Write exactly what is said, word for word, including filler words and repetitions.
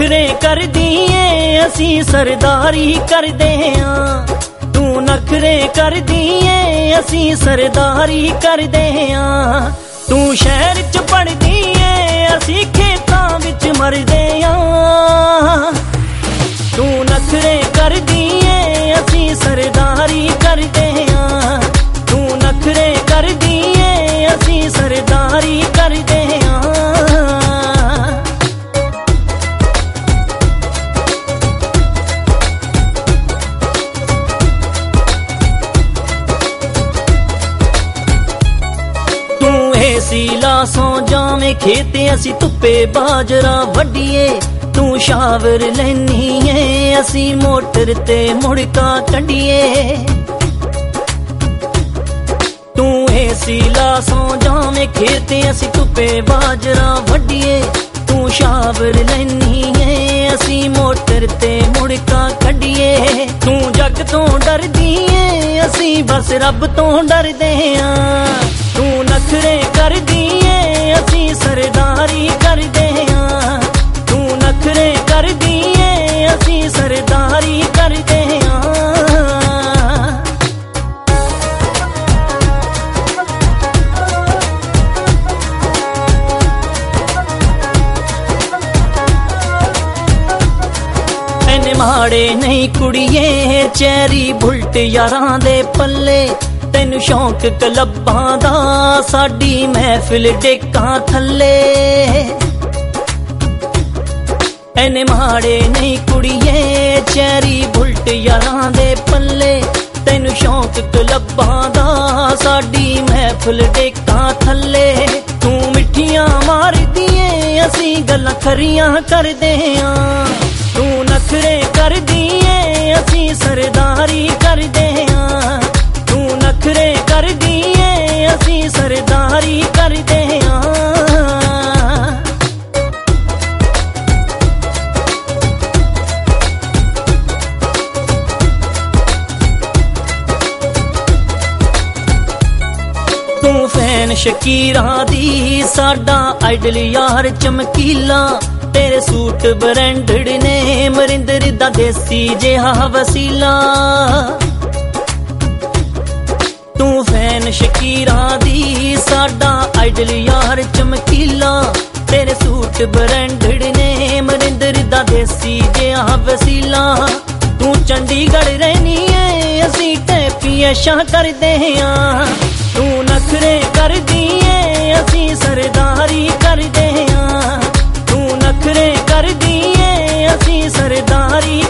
नखरे कर दिए असी सरदारी कर दे आ तू नखरे कर दिए असी सरदारी कर दे आ तू शहर च पढ़दी ए असी खेतां विच मरदे आ तू नखरे कर दिए असी सरदारी कर दे आ तू नखरे कर दिए असी सरदारी कर दे आ सीला सो जावे खेते असी धुप्पे बाजरा वड्डीए तू शावर लैनी है असी मोटर ते मुड़का कड्डीए तू ए सीला सो जावे खेते असी धुप्पे बाजरा वड्डीए तू शावर लैनी है असी मोटर ते मुड़का कड्डीए तू जग तो डरदी है असी बस रब तो डरदे आ तू नखरे कर दिए असी सरदारी कर दे आ तू नखरे कर दिए असी सरदारी कर दे आ एने माड़े नहीं कुड़िए चैरी बुलट यारां दे पल्ले तैनू शौक क्लबां दा साडी महफिल डेकां थल्ले एने माड़े नहीं कुड़िए चैरी बुलट यारां दे पल्ले तैनू शौक क्लबां दा साडी महफिल डेकां थल्ले तू मिठियां मारदी ए असी गल्लां खरियां करदे आ तू नखरे कर दिए असी सरदारी कर दे आ तू नखरे कर दिए असी सरदारी कर दे आ तू फैन शकीरा दी साडा आइडल यार चमकीला तेरे सूट ब्रांडेड ने मरिंदर दा देसी जिहा वसीला तू फैन शकीरा दी साडा आइडल यार चमकीला तेरे सूट ब्रांडेड ने मरिंदर दा देसी जिहा वसीला तू चंडीगढ़ रहनी है असी टैपी ऐशा कर दे आ तू नखरे कर दिए असी सरदारी कर दे आ तू नखरे कर दिए असी सरदारी